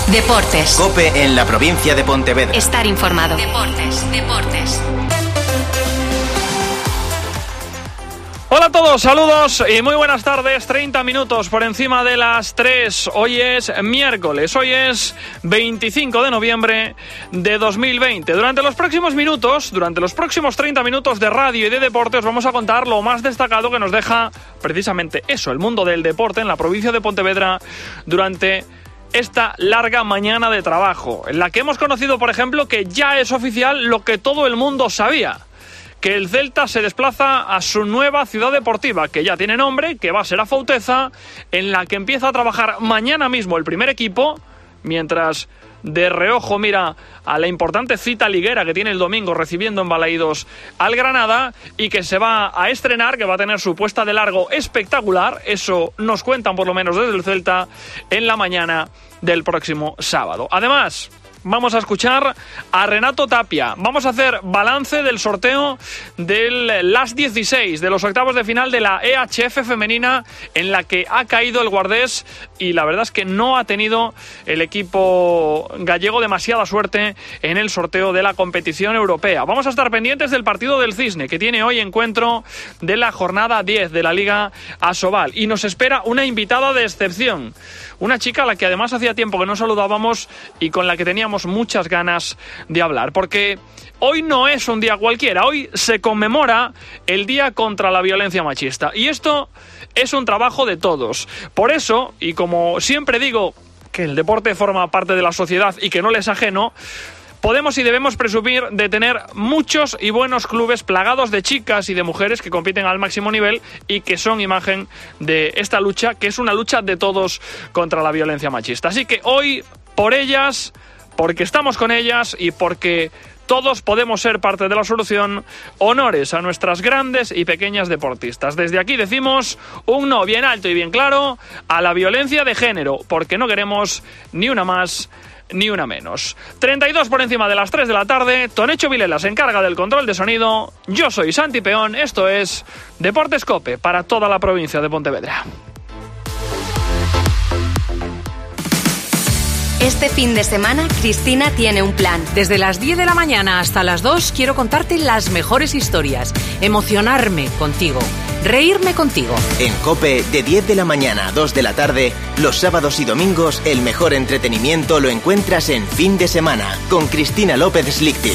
Deportes. COPE en la provincia de Pontevedra. Estar informado. Deportes. Hola a todos, saludos y muy buenas tardes. 30 minutos por encima de las 3. Hoy es miércoles, hoy es 25 de noviembre de 2020. Durante los próximos 30 minutos de radio y de deporte, os vamos a contar lo más destacado que nos deja precisamente eso, el mundo del deporte en la provincia de Pontevedra durante esta larga mañana de trabajo, en la que hemos conocido, por ejemplo, que ya es oficial lo que todo el mundo sabía: que el Celta se desplaza a su nueva ciudad deportiva, que ya tiene nombre, que va a ser Afouteza, en la que empieza a trabajar mañana mismo el primer equipo, mientras de reojo mira a la importante cita liguera que tiene el domingo recibiendo en Balaídos al Granada, y que se va a estrenar, que va a tener su puesta de largo espectacular. Eso nos cuentan por lo menos desde el Celta en la mañana del próximo sábado. Además, vamos a escuchar a Renato Tapia. Vamos a hacer balance del sorteo del Last 16, de los octavos de final de la EHF femenina, en la que ha caído el Guardés, y la verdad es que no ha tenido el equipo gallego demasiada suerte en el sorteo de la competición europea. Vamos a estar pendientes del partido del Cisne, que tiene hoy encuentro de la jornada 10 de la Liga Asobal, y nos espera una invitada de excepción, una chica a la que además hacía tiempo que no saludábamos y con la que teníamos muchas ganas de hablar, porque hoy no es un día cualquiera, hoy se conmemora el Día contra la Violencia Machista, y esto es un trabajo de todos. Por eso, y como siempre digo que el deporte forma parte de la sociedad y que no le es ajeno, podemos y debemos presumir de tener muchos y buenos clubes plagados de chicas y de mujeres que compiten al máximo nivel y que son imagen de esta lucha, que es una lucha de todos contra la violencia machista. Así que hoy, por ellas, porque estamos con ellas y porque todos podemos ser parte de la solución, honores a nuestras grandes y pequeñas deportistas. Desde aquí decimos un no bien alto y bien claro a la violencia de género, porque no queremos ni una más ni una menos. 32 por encima de las 3 de la tarde, Tonecho Vilela se encarga del control de sonido, yo soy Santi Peón, esto es Deportes COPE para toda la provincia de Pontevedra. Este fin de semana, Cristina tiene un plan. Desde las 10 de la mañana hasta las 2 quiero contarte las mejores historias, emocionarme contigo, reírme contigo. En COPE, de 10 de la mañana a 2 de la tarde, los sábados y domingos, el mejor entretenimiento lo encuentras en Fin de Semana, con Cristina López Slichting.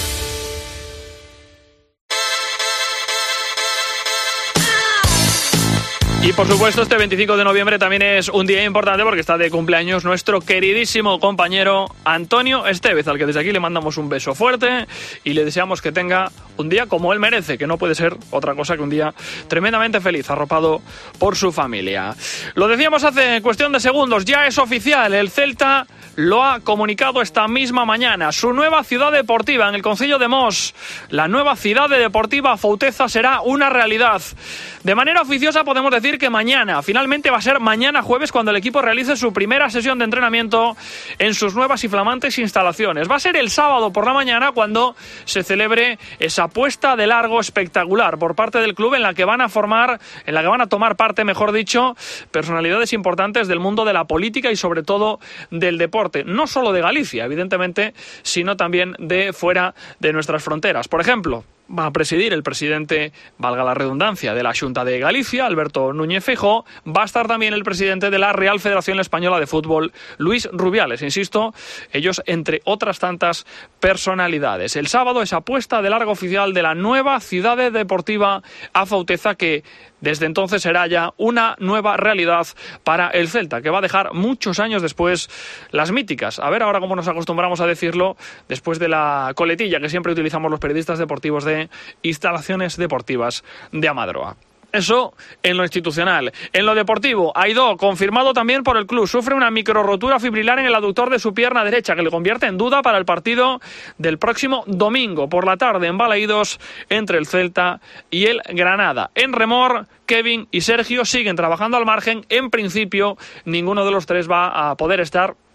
Y por supuesto, este 25 de noviembre también es un día importante porque está de cumpleaños nuestro queridísimo compañero Antonio Estevez, al que desde aquí le mandamos un beso fuerte y le deseamos que tenga un día como él merece, que no puede ser otra cosa que un día tremendamente feliz, arropado por su familia. Lo decíamos hace cuestión de segundos, ya es oficial, el Celta lo ha comunicado esta misma mañana. Su nueva ciudad deportiva en el concello de Mos, la nueva ciudad deportiva Afouteza, será una realidad. De manera oficiosa podemos decir que mañana, finalmente va a ser mañana jueves, cuando el equipo realice su primera sesión de entrenamiento en sus nuevas y flamantes instalaciones. Va a ser el sábado por la mañana cuando se celebre esa puesta de largo espectacular por parte del club, en la que van a tomar parte, mejor dicho, personalidades importantes del mundo de la política y sobre todo del deporte, no solo de Galicia, evidentemente, sino también de fuera de nuestras fronteras. Por ejemplo, va a presidir el presidente, valga la redundancia, de la Xunta de Galicia, Alberto Núñez Feijóo. Va a estar también el presidente de la Real Federación Española de Fútbol, Luis Rubiales. Insisto, ellos entre otras tantas personalidades. El sábado, esa puesta de largo oficial de la nueva ciudad deportiva Afouteza, que desde entonces será ya una nueva realidad para el Celta, que va a dejar muchos años después las míticas, a ver ahora cómo nos acostumbramos a decirlo, después de la coletilla que siempre utilizamos los periodistas deportivos de Instalaciones Deportivas de Amadroa. Eso en lo institucional. En lo deportivo, Aidó, confirmado también por el club, sufre una microrotura fibrilar en el aductor de su pierna derecha, que le convierte en duda para el partido del próximo domingo por la tarde en Balaídos entre el Celta y el Granada. En remor, Kevin y Sergio siguen trabajando al margen. En principio, ninguno de los tres va a poder estar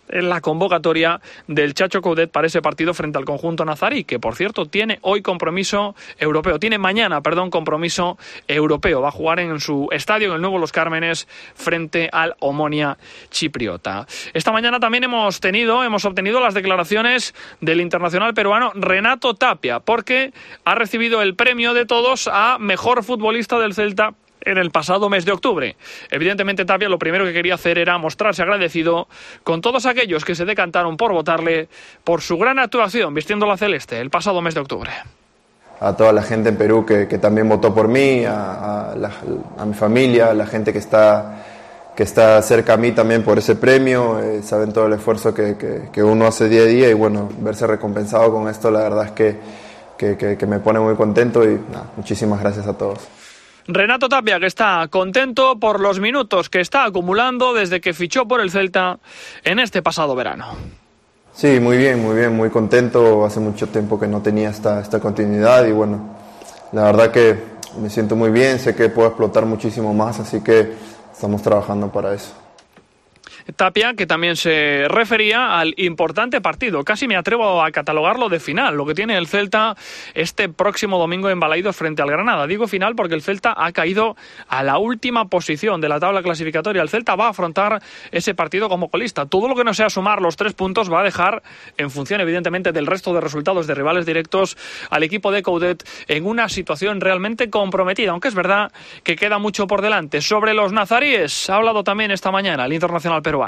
en la convocatoria del Chacho Coudet para ese partido frente al conjunto nazarí, que por cierto tiene hoy compromiso europeo, tiene mañana, compromiso europeo, va a jugar en su estadio, en el nuevo Los Cármenes, frente al Omonia chipriota. Esta mañana también hemos obtenido las declaraciones del internacional peruano Renato Tapia, porque ha recibido el premio de todos a mejor futbolista del Celta en el pasado mes de octubre. Evidentemente Tapia lo primero que quería hacer era mostrarse agradecido con todos aquellos que se decantaron por votarle por su gran actuación vistiendo la celeste el pasado mes de octubre. A toda la gente en Perú que también votó por mí, a mi familia, a la gente que está cerca a mí también por ese premio, saben todo el esfuerzo que uno hace día a día y bueno, verse recompensado con esto la verdad es que me pone muy contento y muchísimas gracias a todos. Renato Tapia, que está contento por los minutos que está acumulando desde que fichó por el Celta en este pasado verano. Sí, muy bien, muy contento. Hace mucho tiempo que no tenía esta continuidad y bueno, la verdad que me siento muy bien, sé que puedo explotar muchísimo más, así que estamos trabajando para eso. Tapia, que también se refería al importante partido, casi me atrevo a catalogarlo de final, lo que tiene el Celta este próximo domingo en Balaidos frente al Granada. Digo final porque el Celta ha caído a la última posición de la tabla clasificatoria. El Celta va a afrontar ese partido como colista. Todo lo que no sea sumar los 3 puntos va a dejar, en función evidentemente del resto de resultados de rivales directos, al equipo de Coudet en una situación realmente comprometida, aunque es verdad que queda mucho por delante. Sobre los nazaríes ha hablado también esta mañana el internacional peruano.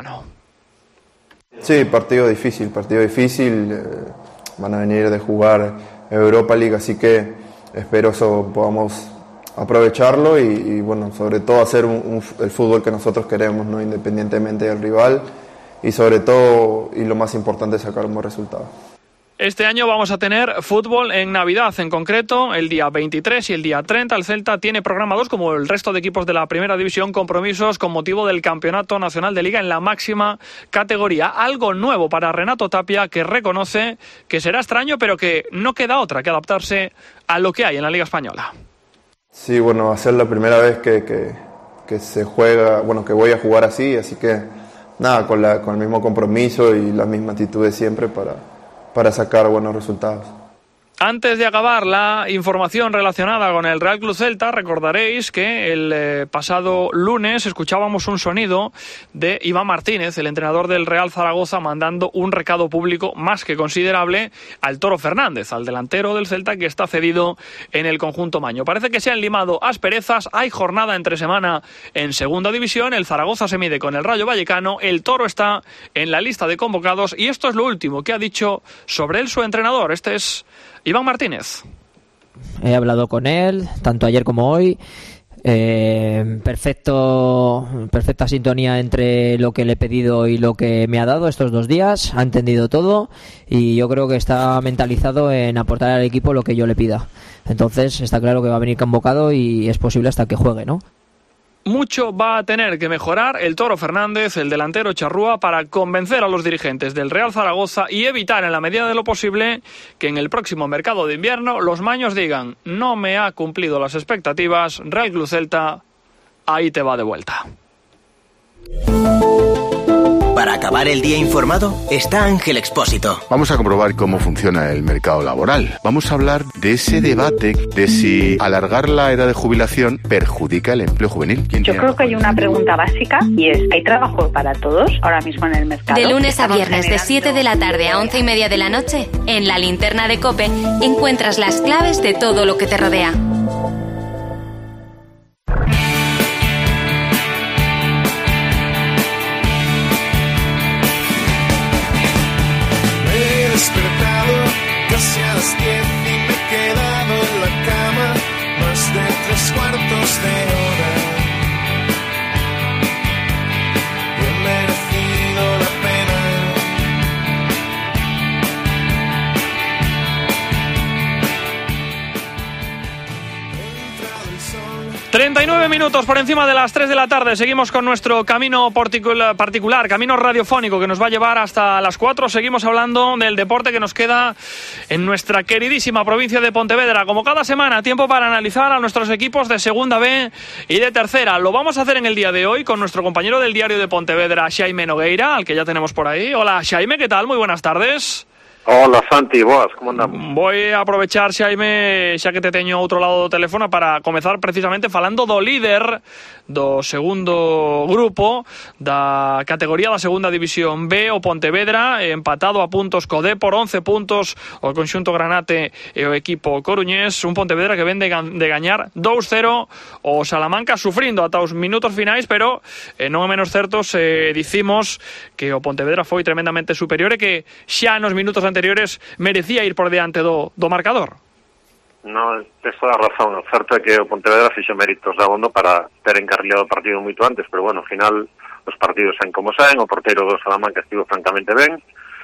Sí, partido difícil. Van a venir de jugar Europa League, así que espero eso podamos aprovecharlo y bueno, sobre todo hacer el fútbol que nosotros queremos, ¿no? Independientemente del rival y sobre todo, y lo más importante, sacar un buen resultado. Este año vamos a tener fútbol en Navidad, en concreto el día 23 y el día 30. El Celta tiene programados, como el resto de equipos de la Primera División, compromisos con motivo del Campeonato Nacional de Liga en la máxima categoría. Algo nuevo para Renato Tapia, que reconoce que será extraño, pero que no queda otra que adaptarse a lo que hay en la Liga Española. Sí, bueno, va a ser la primera vez que se juega, bueno, que voy a jugar así que nada, con el mismo compromiso y la misma actitud de siempre para sacar buenos resultados. Antes de acabar la información relacionada con el Real Club Celta, recordaréis que el pasado lunes escuchábamos un sonido de Iván Martínez, el entrenador del Real Zaragoza, mandando un recado público más que considerable al Toro Fernández, al delantero del Celta que está cedido en el conjunto maño. Parece que se han limado asperezas, hay jornada entre semana en Segunda División, el Zaragoza se mide con el Rayo Vallecano, el Toro está en la lista de convocados y esto es lo último que ha dicho sobre él su entrenador. Este es Iván Martínez. He hablado con él, tanto ayer como hoy. Perfecta sintonía entre lo que le he pedido y lo que me ha dado estos 2 días. Ha entendido todo y yo creo que está mentalizado en aportar al equipo lo que yo le pida. Entonces está claro que va a venir convocado y es posible hasta que juegue, ¿no? Mucho va a tener que mejorar el Toro Fernández, el delantero charrúa, para convencer a los dirigentes del Real Zaragoza y evitar en la medida de lo posible que en el próximo mercado de invierno los maños digan: no me ha cumplido las expectativas, Real Club Celta, ahí te va de vuelta. Para acabar el día informado está Ángel Expósito. Vamos a comprobar cómo funciona el mercado laboral. Vamos a hablar de ese debate de si alargar la edad de jubilación perjudica el empleo juvenil. Yo creo que hay una pregunta básica y es: ¿hay trabajo para todos ahora mismo en el mercado? De lunes a viernes, de 7 de la tarde a 11:30 de la noche, en la Linterna de COPE encuentras las claves de todo lo que te rodea. Casi a las 10 y me he quedado en la cama más de 3/4 de hora. Y he merecido la pena. 39 minutos por encima de las 3 de la tarde. Seguimos con nuestro camino particular, camino radiofónico que nos va a llevar hasta las 4. Seguimos hablando del deporte que nos queda en nuestra queridísima provincia de Pontevedra. Como cada semana, tiempo para analizar a nuestros equipos de Segunda B y de Tercera. Lo vamos a hacer en el día de hoy con nuestro compañero del Diario de Pontevedra, Xaime Nogueira, al que ya tenemos por ahí. Hola, Xaime, ¿qué tal? Muy buenas tardes. Hola Santi, boas, como andamos? Voy a aprovechar, Xaime, xa que te teño outro lado do teléfono, para comezar precisamente falando do líder do segundo grupo da categoría da segunda división B, o Pontevedra, empatado a puntos co Depor, 11 puntos o conxunto granate e o equipo coruñés. Un Pontevedra que ven de gañar 2-0 o Salamanca, sufrindo ata os minutos finais, pero non é menos certo se dicimos que o Pontevedra foi tremendamente superior e que xa nos minutos anteriores merecía ir por diante do marcador. No, tes toda a razón. O certo é que o Pontevedra fixo méritos de abondo para ter encarrilado o partido moito antes, pero bueno, ao final os partidos saen como saen. O porteiro do Salamanca estivo francamente ben,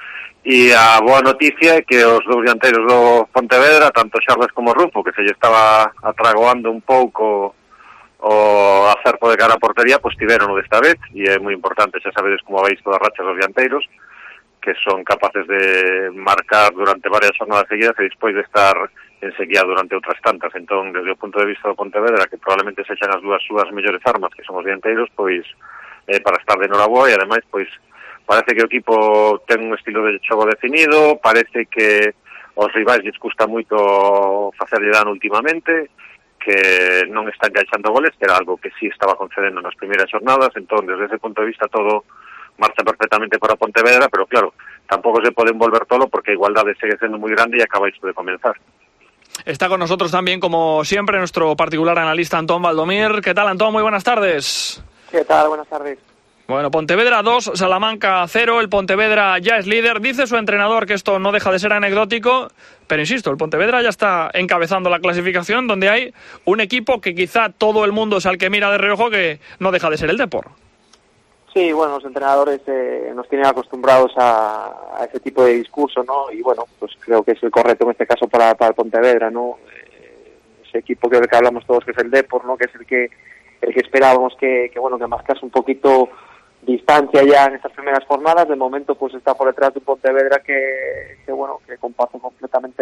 e a boa noticia é que os dous dianteiros do Pontevedra, tanto Xarles como Rufo, que se lle estaba atragoando un pouco o acerto de cara a portería, pois tiveron desta vez, e é moi importante. Xa sabedes como vais todas as rachas dos dianteiros, que son capaces de marcar durante varias jornadas seguidas e despois de estar en sequía durante outras tantas. Entón, desde o punto de vista do Pontevedra, que probablemente sexan as dúas súas mellores armas, que son os dianteiros, pois para estar de noraboa, e ademais, pois parece que o equipo ten un estilo de xogo definido, parece que os rivais lles custa moito facerlle dano últimamente, que non están encaixando goles, que era algo que sí estaba concedendo nas primeiras jornadas. Entón, desde ese punto de vista, todo marcha perfectamente para Pontevedra, pero claro, tampouco se pode envolver todo porque a igualdade segue sendo moi grande e acaba isto de comenzar. Está con nosotros también, como siempre, nuestro particular analista Antón Valdomir. ¿Qué tal, Antón? Muy buenas tardes. ¿Qué tal? Buenas tardes. Bueno, Pontevedra 2, Salamanca 0, el Pontevedra ya es líder. Dice su entrenador que esto no deja de ser anecdótico, pero insisto, el Pontevedra ya está encabezando la clasificación, donde hay un equipo que quizá todo el mundo es al que mira de reojo, que no deja de ser el Depor. Sí, bueno, los entrenadores nos tienen acostumbrados a ese tipo de discurso, ¿no? Y bueno, pues creo que es el correcto en este caso para el Pontevedra, ¿no? Ese equipo que hablamos todos, que es el Depor, ¿no? Que es el que esperábamos que marcase un poquito distancia ya en estas primeras jornadas. De momento pues está por detrás de un Pontevedra que comparte completamente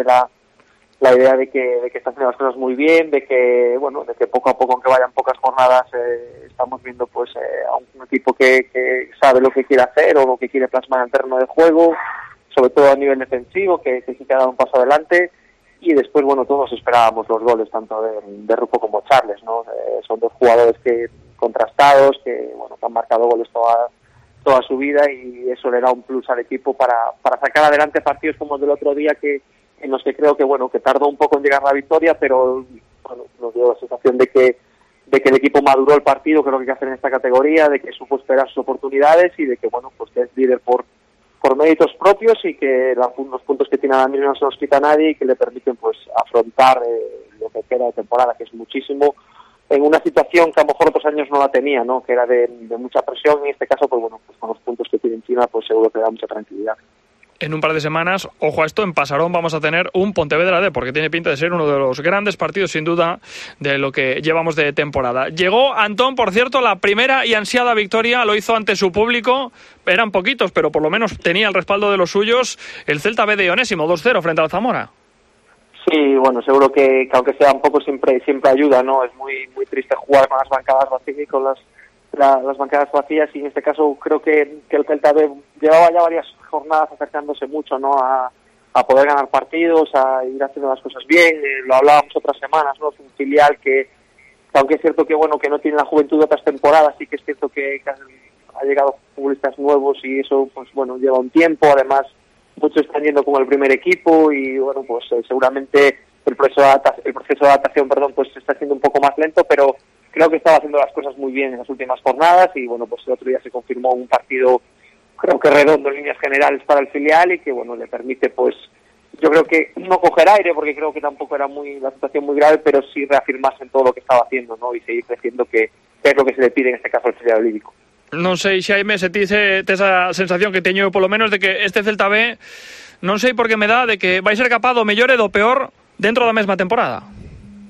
la idea de que está haciendo las cosas muy bien, de que poco a poco, aunque vayan pocas jornadas, estamos viendo pues a un equipo que sabe lo que quiere hacer o lo que quiere plasmar en el terreno de juego, sobre todo a nivel defensivo, que sí que ha dado un paso adelante. Y después, todos esperábamos los goles, tanto de Rufo como Charles, ¿no? Son dos jugadores contrastados, que han marcado goles toda su vida, y eso le da un plus al equipo para sacar adelante partidos como el del otro día, en los que creo que tardó un poco en llegar la victoria, pero nos dio la sensación de que el equipo maduró el partido, que es lo que hay que hacer en esta categoría, de que supo esperar sus oportunidades y de que que es líder por méritos propios, y que los puntos que tiene ahora mismo no se los quita nadie, y que le permiten pues afrontar lo que queda de temporada, que es muchísimo, en una situación que a lo mejor otros años no la tenía, ¿no? Que era de mucha presión, y en este caso pues con los puntos que tiene encima pues seguro que da mucha tranquilidad. En un par de semanas, ojo a esto, en Pasarón vamos a tener un Pontevedra D, porque tiene pinta de ser uno de los grandes partidos, sin duda, de lo que llevamos de temporada. Llegó Antón, por cierto, la primera y ansiada victoria, lo hizo ante su público, eran poquitos, pero por lo menos tenía el respaldo de los suyos, el Celta B de Onésimo, 2-0 frente al Zamora. Sí, seguro que aunque sea un poco siempre ayuda, ¿no? Es muy muy triste jugar con las bancadas vacías, con las bancadas vacías, y en este caso creo que el Celta B llevaba ya varias jornadas acercándose mucho, ¿no? A poder ganar partidos, a ir haciendo las cosas bien. Lo hablábamos otras semanas, ¿no? Es un filial que aunque es cierto que no tiene la juventud de otras temporadas, sí que es cierto que ha llegado futbolistas nuevos, y eso pues lleva un tiempo. Además, muchos están yendo como el primer equipo, y seguramente el proceso de adaptación pues está siendo un poco más lento, pero creo que estaba haciendo las cosas muy bien en las últimas jornadas, y el otro día se confirmó un partido, creo que redondo en líneas generales para el filial, y que le permite pues, yo creo que no coger aire, porque creo que tampoco era la situación muy grave, pero sí reafirmarse en todo lo que estaba haciendo, ¿no? Y seguir creciendo, que es lo que se le pide en este caso al filial lírico. Non sei, Xaime, se ti esa sensación que teño polo menos de que este Celta B, non sei por que me dá de que vai ser capaz do mellor e do peor dentro da mesma temporada.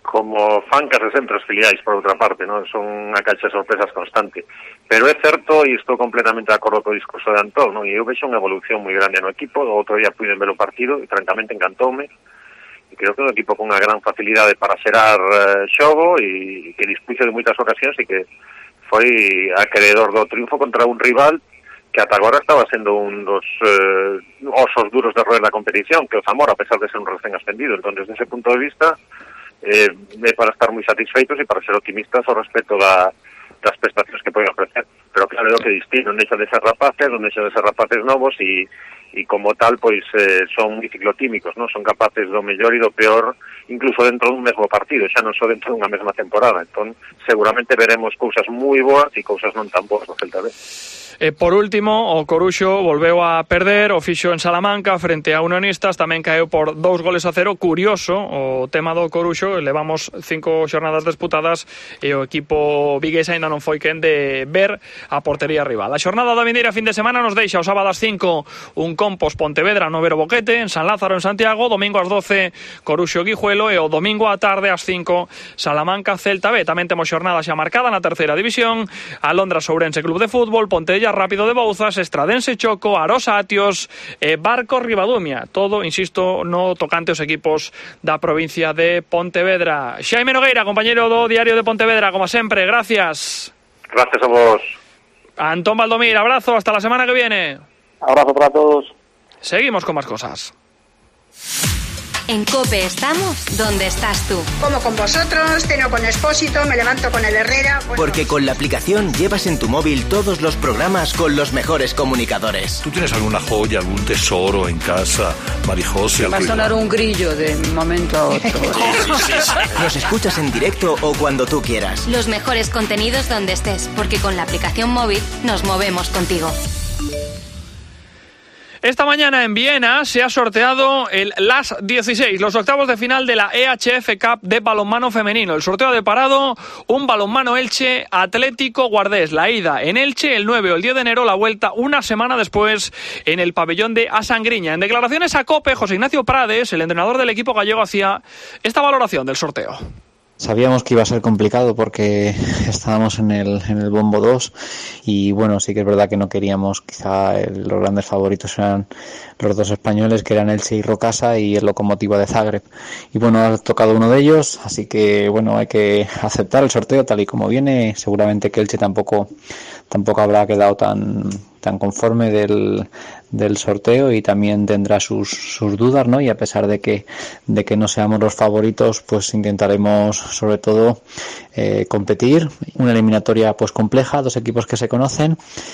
como fan case sempre os filiais, por outra parte, non? Son unha caixa de sorpresas constante. Pero é certo, e estou completamente de acordo co discurso de Antón, non? E eu vexo unha evolución moi grande no equipo. O outro día puiden ver o partido e francamente encantoume. E creo que é un equipo con unha gran facilidade para xerar xogo e que dispuxo de moitas ocasións e que foi acreedor do triunfo contra un rival que ata agora estaba sendo un dos osos duros de roer da competición, que o Zamora, a pesar de ser un recén ascendido. Entón, desde ese punto de vista, é para estar moi satisfeitos e para ser optimistas ao respecto das prestacións que poden ofrecer. Pero claro, é o que distingue, non deixa de ser rapaces novos e como tal, pois son moi ciclotímicos, non? Son capaces do mellor e do peor, incluso dentro dun mesmo partido, xa non só dentro dunha mesma temporada. Entón, seguramente veremos cousas moi boas e cousas non tan boas no Celta B. Por último, o Coruxo volveu a perder, o fixo en Salamanca frente a Unionistas, tamén caeu por 2-0. Curioso o tema do Coruxo, levamos 5 xornadas disputadas e o equipo vigués aínda non foi quen de ver a portería rival. A xornada da vindeira fin de semana nos deixa o sábado ás 5 un Compos Pontevedra no Vero Boquete, en San Lázaro en Santiago, domingo ás 12 Coruxo Guijuelo e o domingo á tarde ás 5 Salamanca Celta B. Tamén temos xornada xa marcada na terceira división, Alondra Ourense Club de Fútbol, Pontella Rápido de Bouzas, Estradense Choco, Arosa Atios e Barco Ribadumia. Todo, insisto, no tocante aos equipos da provincia de Pontevedra. Xaime Nogueira, compañeiro do Diario de Pontevedra, como sempre, gracias. Gracias a vos. Antón Valdomir, abrazo, hasta la semana que viene. Abrazo para todos. Seguimos con más cosas. En COPE estamos donde estás tú. Como con vosotros, ceno con Expósito, me levanto con el Herrera. Bueno. Porque con la aplicación llevas en tu móvil todos los programas con los mejores comunicadores. ¿Tú tienes alguna joya, algún tesoro en casa, Marijose? Va a sonar un grillo de un momento a otro. Sí. Nos escuchas en directo o cuando tú quieras. Los mejores contenidos donde estés, porque con la aplicación móvil nos movemos contigo. Esta mañana en Viena se ha sorteado el LAS 16, los octavos de final de la EHF Cup de balonmano femenino. El sorteo ha deparado un balonmano Elche Atlético Guardés. La ida en Elche el 9 o el 10 de enero, la vuelta una semana después en el pabellón de Asangriña. En declaraciones a COPE, José Ignacio Prades, el entrenador del equipo gallego, hacía esta valoración del sorteo. Sabíamos que iba a ser complicado porque estábamos en el bombo 2 y bueno, sí que es verdad que no queríamos, quizá los grandes favoritos eran los dos españoles, que eran Elche y Rocasa y el Lokomotiva de Zagreb. Y bueno, ha tocado uno de ellos, así que bueno, hay que aceptar el sorteo tal y como viene. Seguramente que Elche tampoco habrá quedado tan conforme del sorteo y también tendrá sus dudas, ¿no? Y a pesar de que no seamos los favoritos, pues intentaremos sobre todo competir. Una eliminatoria pues compleja, dos equipos que se conocen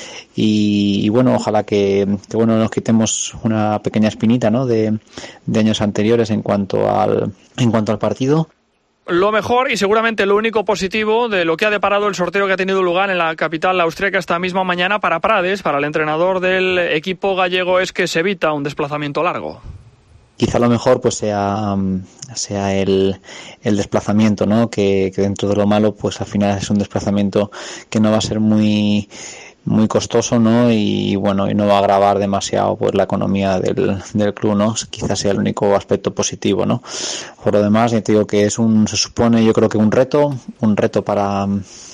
y bueno, ojalá que bueno, nos quitemos una pequeña espinita, ¿no? de años anteriores en cuanto al partido. Lo mejor y seguramente lo único positivo de lo que ha deparado el sorteo que ha tenido lugar en la capital austríaca esta misma mañana para Prades, para el entrenador del equipo gallego, es que se evita un desplazamiento largo. Quizá lo mejor pues sea el desplazamiento, ¿no? Que dentro de lo malo pues al final es un desplazamiento que no va a ser muy costoso, ¿no? Y bueno, y no va a agravar demasiado pues la economía del club, ¿no? Quizás sea el único aspecto positivo, ¿no? Por lo demás, ya te digo que se supone, yo creo que un reto para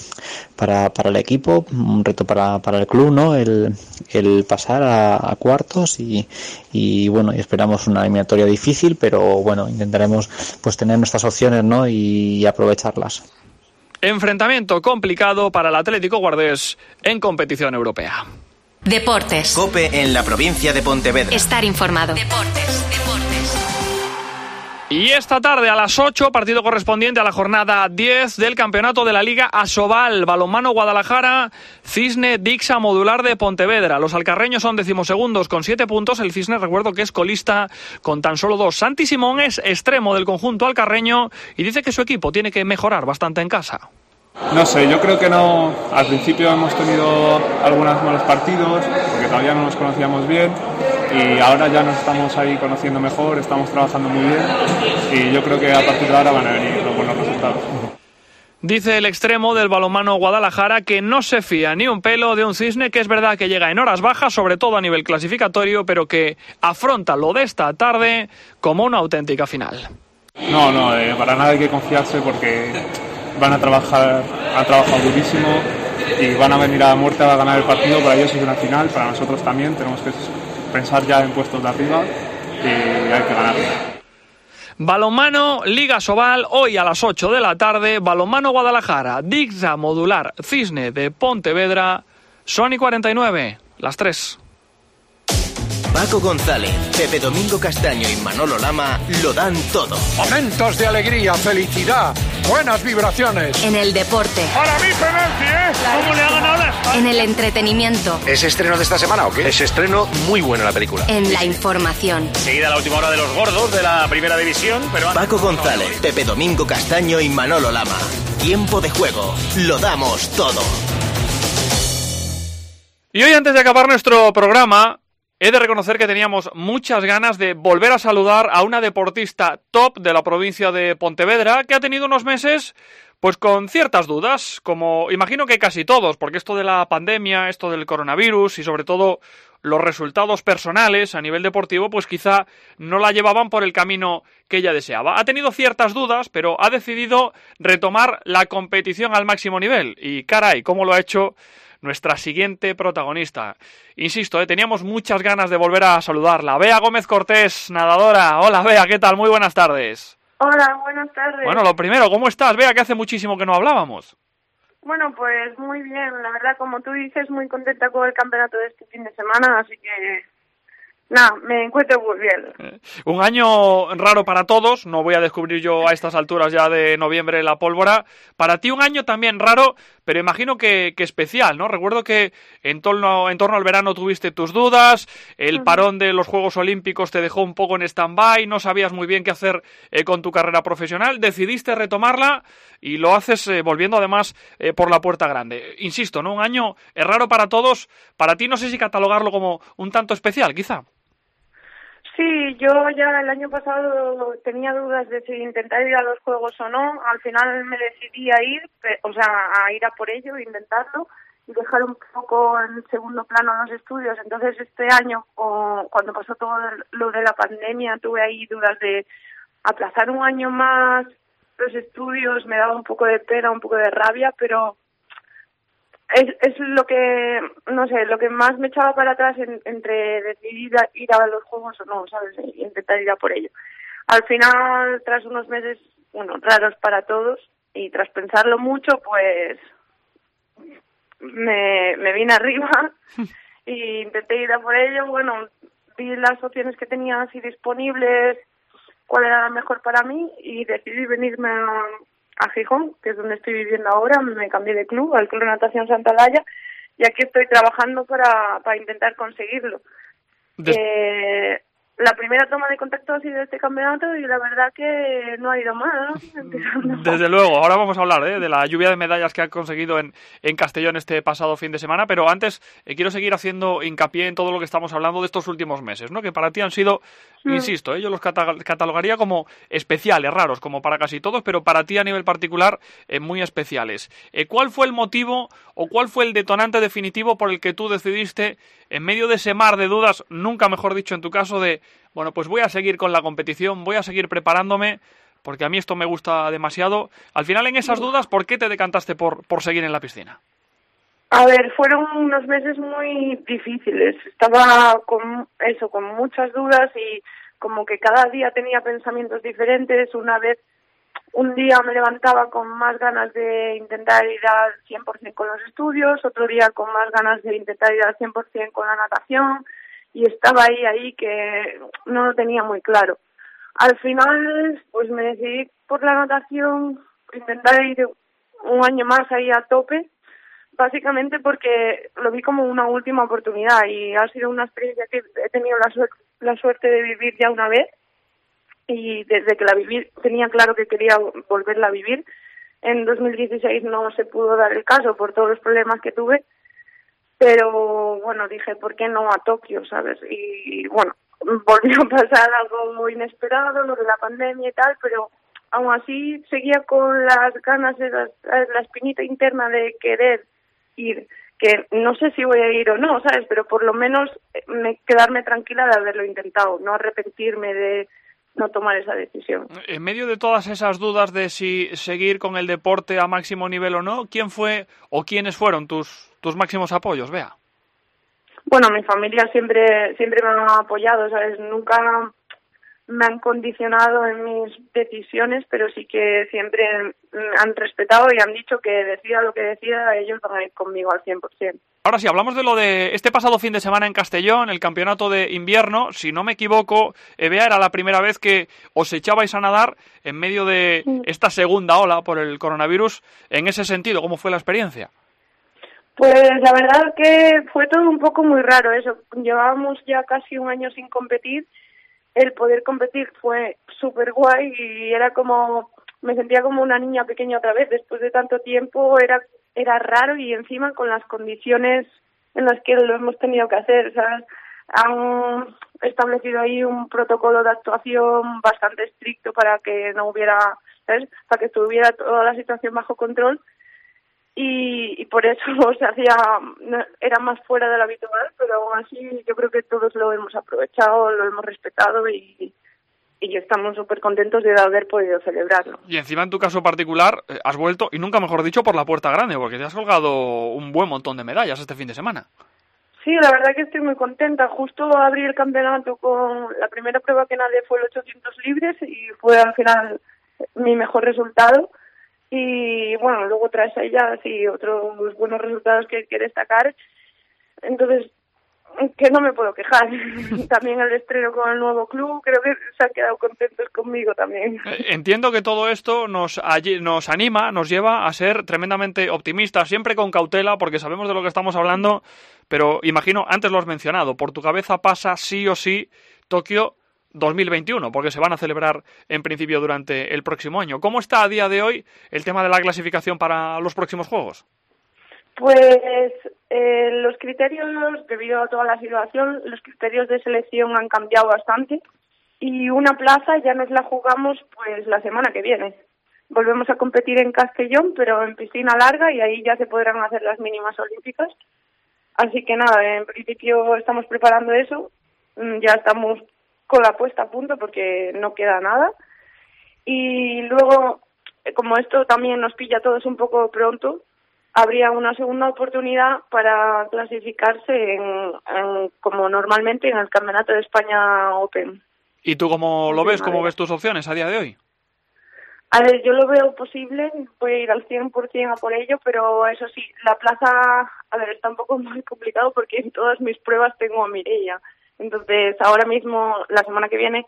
el equipo, un reto para el club, ¿no? El pasar a cuartos y bueno, y esperamos una eliminatoria difícil, pero bueno, intentaremos pues tener nuestras opciones, ¿no? Y aprovecharlas. Enfrentamiento complicado para el Atlético Guardés en competición europea. Deportes. COPE en la provincia de Pontevedra. Estar informado. Deportes. Y esta tarde a las 8, partido correspondiente a la jornada 10 del campeonato de la Liga Asobal. Balonmano Guadalajara, Cisne Dixa Modular de Pontevedra. Los alcarreños son 12º con 7 puntos. El Cisne, recuerdo que es colista con tan solo 2. Santi Simón es extremo del conjunto alcarreño y dice que su equipo tiene que mejorar bastante en casa. No sé, yo creo que no. Al principio hemos tenido algunos malos partidos porque todavía no nos conocíamos bien y ahora ya nos estamos ahí conociendo mejor, estamos trabajando muy bien y yo creo que a partir de ahora van a venir los buenos resultados. Dice el extremo del balonmano Guadalajara que no se fía ni un pelo de un Cisne que es verdad que llega en horas bajas, sobre todo a nivel clasificatorio, pero que afronta lo de esta tarde como una auténtica final. No, para nada hay que confiarse porque han trabajado durísimo y van a venir a la muerte a ganar el partido. Para ellos es una final, para nosotros también. Tenemos que pensar ya en puestos de arriba y hay que ganarlo. Balonmano, Liga Sobal, hoy a las 8 de la tarde, Balonmano Guadalajara, Dixa Modular, Cisne de Pontevedra, Sony 49, las 3. Paco González, Pepe Domingo Castaño y Manolo Lama lo dan todo. Momentos de alegría, felicidad, buenas vibraciones. En el deporte. Para mí penalti, ¿eh? ¿Cómo le hagan ahora? En el entretenimiento. ¿Es estreno de esta semana o qué? Es estreno muy bueno la película. En la información. Seguida la última hora de los gordos de la primera división, pero... Paco González, Pepe Domingo Castaño y Manolo Lama. Tiempo de juego. Lo damos todo. Y hoy, antes de acabar nuestro programa, he de reconocer que teníamos muchas ganas de volver a saludar a una deportista top de la provincia de Pontevedra que ha tenido unos meses pues con ciertas dudas, como imagino que casi todos, porque esto de la pandemia, esto del coronavirus y sobre todo los resultados personales a nivel deportivo, pues quizá no la llevaban por el camino que ella deseaba. Ha tenido ciertas dudas, pero ha decidido retomar la competición al máximo nivel. Y caray, ¿cómo lo ha hecho nuestra siguiente protagonista? Insisto, teníamos muchas ganas de volver a saludarla. Bea Gómez Cortés, nadadora. Hola, Bea, ¿qué tal? Muy buenas tardes. Hola, buenas tardes. Bueno, lo primero, ¿cómo estás, Bea? Que hace muchísimo que no hablábamos. Bueno, pues muy bien. La verdad, como tú dices, muy contenta con el campeonato de este fin de semana, así que... nada, me encuentro muy bien. Un año raro para todos, no voy a descubrir yo a estas alturas ya de noviembre la pólvora. Para ti un año también raro, pero imagino que especial, ¿no? Recuerdo que en torno al verano tuviste tus dudas, el parón de los Juegos Olímpicos te dejó un poco en stand-by, no sabías muy bien qué hacer con tu carrera profesional, decidiste retomarla y lo haces volviendo además por la puerta grande. Insisto, ¿no? Un año raro para todos, para ti no sé si catalogarlo como un tanto especial, quizá. Sí, yo ya el año pasado tenía dudas de si intentar ir a los Juegos o no. Al final me decidí a ir, a ir a por ello, intentarlo y dejar un poco en segundo plano los estudios. Entonces este año, cuando pasó todo lo de la pandemia, tuve ahí dudas de aplazar un año más los estudios. Me daba un poco de pena, un poco de rabia, pero... Es lo que, no sé, lo que más me echaba para atrás entre decidir ir a los Juegos o no, ¿sabes? Intentar ir a por ello. Al final, tras unos meses, bueno, raros para todos, y tras pensarlo mucho, pues me vine arriba y intenté ir a por ello. Bueno, vi las opciones que tenía así disponibles, cuál era la mejor para mí, y decidí venirme a Gijón, que es donde estoy viviendo ahora. Me cambié de club, al Club Natación Santa Olalla, y aquí estoy trabajando para intentar conseguirlo. La primera toma de contacto ha sido este campeonato y la verdad que no ha ido mal, ¿no? Desde luego, ahora vamos a hablar de la lluvia de medallas que ha conseguido en Castellón este pasado fin de semana, pero antes quiero seguir haciendo hincapié en todo lo que estamos hablando de estos últimos meses, ¿no? Que para ti han sido, insisto, yo los catalogaría como especiales, raros, como para casi todos, pero para ti a nivel particular muy especiales. ¿Cuál fue el motivo o cuál fue el detonante definitivo por el que tú decidiste, en medio de ese mar de dudas, nunca mejor dicho en tu caso, de, bueno, pues voy a seguir con la competición, voy a seguir preparándome, porque a mí esto me gusta demasiado? Al final, en esas dudas, ¿por qué te decantaste por seguir en la piscina? A ver, fueron unos meses muy difíciles. Estaba con muchas dudas y como que cada día tenía pensamientos diferentes. Un día me levantaba con más ganas de intentar ir al 100% con los estudios, otro día con más ganas de intentar ir al 100% con la natación, y estaba ahí que no lo tenía muy claro. Al final, pues me decidí por la natación, intentar ir un año más ahí a tope, básicamente porque lo vi como una última oportunidad y ha sido una experiencia que he tenido la suerte de vivir ya una vez, y desde que la viví tenía claro que quería volverla a vivir. En 2016 no se pudo dar el caso por todos los problemas que tuve, pero bueno, dije, ¿por qué no a Tokio, sabes? Y bueno, volvió a pasar algo muy inesperado, lo de la pandemia y tal, pero aún así seguía con las ganas, la espinita interna de querer ir, que no sé si voy a ir o no, ¿sabes? Pero por lo menos quedarme tranquila de haberlo intentado, no arrepentirme de no tomar esa decisión. En medio de todas esas dudas de si seguir con el deporte a máximo nivel o no, ¿quién fue o quiénes fueron tus máximos apoyos, Bea? Bueno, mi familia siempre me ha apoyado, ¿sabes? Nunca me han condicionado en mis decisiones, pero sí que siempre han respetado y han dicho que decida lo que decida, ellos van a ir conmigo al 100%. Ahora sí, hablamos de lo de este pasado fin de semana en Castellón, el campeonato de invierno. Si no me equivoco, Bea, era la primera vez que os echabais a nadar en medio de esta segunda ola por el coronavirus. En ese sentido, ¿cómo fue la experiencia? Pues la verdad que fue todo un poco muy raro eso. Llevábamos ya casi un año sin competir. El poder competir fue súper guay y era como, me sentía como una niña pequeña otra vez. Después de tanto tiempo era raro y encima con las condiciones en las que lo hemos tenido que hacer, ¿sabes? Han establecido ahí un protocolo de actuación bastante estricto para que no hubiera, ¿sabes? Para que estuviera toda la situación bajo control. Y por eso era más fuera de lo habitual, pero aún así yo creo que todos lo hemos aprovechado, lo hemos respetado y estamos súper contentos de haber podido celebrarlo. Y encima en tu caso particular has vuelto, y nunca mejor dicho, por la puerta grande, porque te has colgado un buen montón de medallas este fin de semana. Sí, la verdad que estoy muy contenta. Justo abrí el campeonato con la primera prueba que nadé fue el 800 libres y fue al final mi mejor resultado. Y bueno, luego tras ella sí otros buenos resultados que destacar. Entonces, que no me puedo quejar. También el estreno con el nuevo club, creo que se han quedado contentos conmigo también. Entiendo que todo esto nos anima, nos lleva a ser tremendamente optimistas, siempre con cautela, porque sabemos de lo que estamos hablando, pero imagino, antes lo has mencionado, por tu cabeza pasa sí o sí Tokio 2021, porque se van a celebrar en principio durante el próximo año. ¿Cómo está a día de hoy el tema de la clasificación para los próximos Juegos? Pues los criterios, debido a toda la situación, los criterios de selección han cambiado bastante y una plaza ya nos la jugamos pues la semana que viene. Volvemos a competir en Castellón, pero en piscina larga y ahí ya se podrán hacer las mínimas olímpicas. Así que nada, en principio estamos preparando eso, ya estamos con la puesta a punto porque no queda nada. Y luego, como esto también nos pilla a todos un poco pronto, habría una segunda oportunidad para clasificarse como normalmente en el Campeonato de España Open. ¿Y tú cómo lo ves? ¿Cómo ves tus opciones a día de hoy? A ver, yo lo veo posible, voy a ir al 100% a por ello, pero eso sí, la plaza, a ver, está un poco más complicado porque en todas mis pruebas tengo a Mireia. Entonces, ahora mismo, la semana que viene,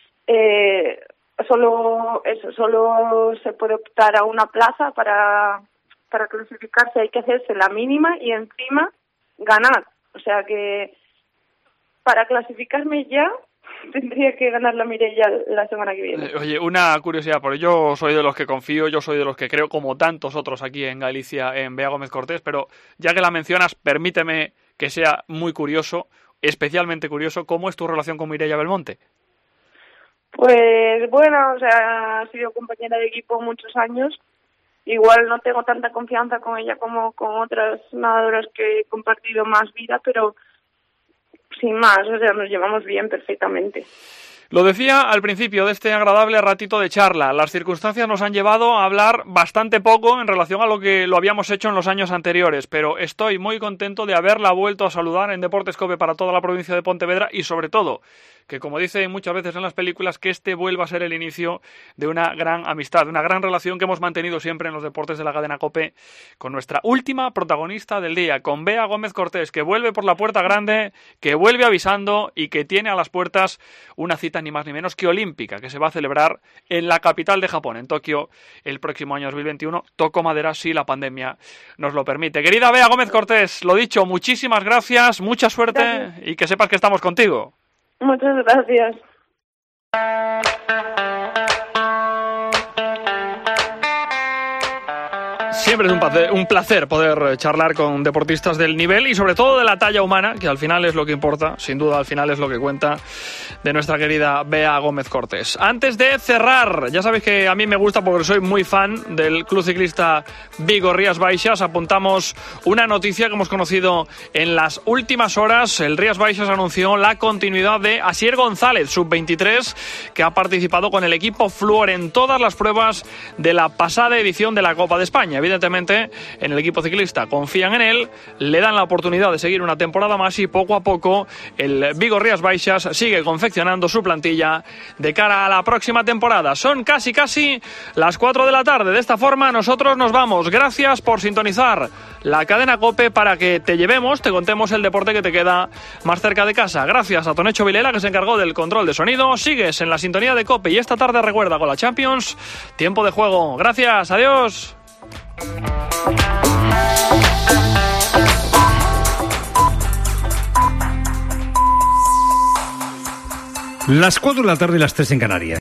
solo se puede optar a una plaza para clasificarse, hay que hacerse la mínima y encima ganar. O sea que para clasificarme ya tendría que ganar la Mireia la semana que viene. Oye, una curiosidad, porque yo soy de los que confío, yo soy de los que creo, como tantos otros aquí en Galicia, en Bea Gómez Cortés, pero ya que la mencionas, permíteme que sea muy curioso, especialmente curioso, ¿cómo es tu relación con Mireia Belmonte? Pues bueno, o sea, ha sido compañera de equipo muchos años. Igual no tengo tanta confianza con ella como con otras nadadoras que he compartido más vida, pero sin más, o sea, nos llevamos bien perfectamente. Lo decía al principio de este agradable ratito de charla, las circunstancias nos han llevado a hablar bastante poco en relación a lo que lo habíamos hecho en los años anteriores, pero estoy muy contento de haberla vuelto a saludar en Deportes COPE para toda la provincia de Pontevedra y sobre todo, que como dicen muchas veces en las películas, que este vuelva a ser el inicio de una gran amistad, de una gran relación que hemos mantenido siempre en los deportes de la cadena COPE con nuestra última protagonista del día, con Bea Gómez Cortés, que vuelve por la puerta grande, que vuelve avisando y que tiene a las puertas una cita ni más ni menos que olímpica, que se va a celebrar en la capital de Japón, en Tokio, el próximo año 2021. Toco madera si la pandemia nos lo permite. Querida Bea Gómez Cortés, lo dicho, muchísimas gracias, mucha suerte. Gracias. Y que sepas que estamos contigo. Muchas gracias. Siempre es un placer poder charlar con deportistas del nivel y sobre todo de la talla humana, que al final es lo que importa, sin duda al final es lo que cuenta, de nuestra querida Bea Gómez Cortés. Antes de cerrar, ya sabéis que a mí me gusta porque soy muy fan del Club Ciclista Vigo Rías Baixas. Apuntamos una noticia que hemos conocido en las últimas horas. El Rías Baixas anunció la continuidad de Asier González, sub-23, que ha participado con el equipo Fluor en todas las pruebas de la pasada edición de la Copa de España. Evidentemente, en el equipo ciclista confían en él, le dan la oportunidad de seguir una temporada más y poco a poco el Vigo Rías Baixas sigue confeccionando su plantilla de cara a la próxima temporada. Son casi las 4 de la tarde. De esta forma nosotros nos vamos. Gracias por sintonizar la cadena COPE para que te llevemos, te contemos el deporte que te queda más cerca de casa. Gracias a Tonecho Vilela, que se encargó del control de sonido. Sigues en la sintonía de COPE y esta tarde recuerda con la Champions, tiempo de juego. Gracias, adiós. Las 4 de la tarde y las 3 en Canarias.